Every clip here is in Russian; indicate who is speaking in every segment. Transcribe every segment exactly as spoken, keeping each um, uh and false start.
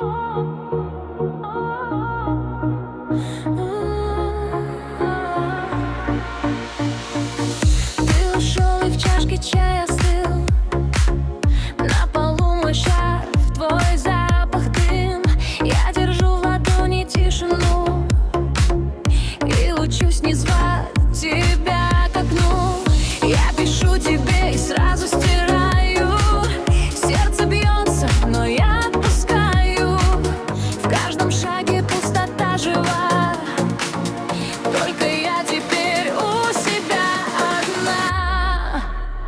Speaker 1: Ты ушел, и в чашке чай остыл. На полу мой шарф, твой запах, дым. Я держу в ладони тишину и учусь не звать тебя к окну. Я пишу тебе и сразу стираю. Сердце бьется, но я отпускаю. В каждом шаге пустота жива. Только я теперь у себя одна.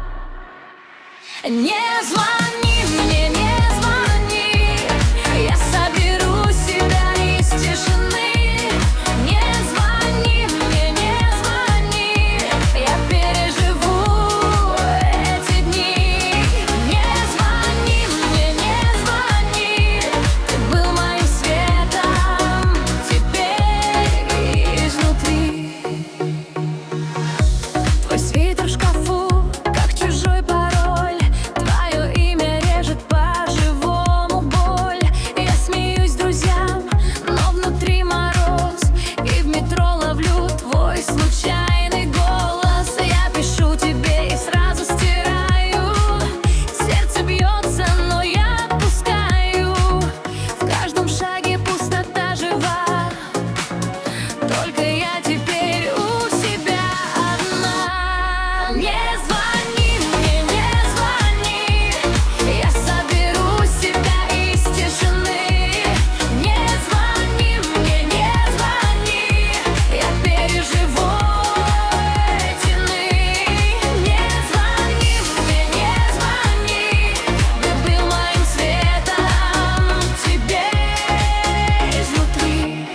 Speaker 1: Не звони мне, не звони. Я соберу себя из тишины. Не звони мне, не звони. Я переживу эти дни. Не звони мне, не звони. Ты был моим светом, теперь изнутри. Твой свитер в шкафу, как чужой пароль. Твое имя режет по-живому боль. Я смеюсь друзьям, но внутри мороз. И в метро ловлю твой случайный голос. Я пишу тебе и сразу стираю. Сердце бьется, но я отпускаю. В каждом шаге пустота жива. Только я теперь у себя одна. Не звони мне, не звони. Я соберу себя из тишины. Не звони мне, не звони. Я переживу эти дни. Не звони мне, не звони. Ты был моим светом, теперь изнутри.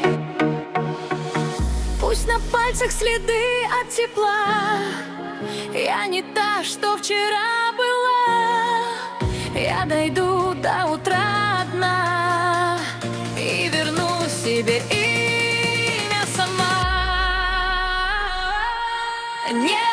Speaker 1: Пусть на пальцах следы от тепла. Я не та, что вчера была. Я дойду до утра одна и верну себе имя сама. Не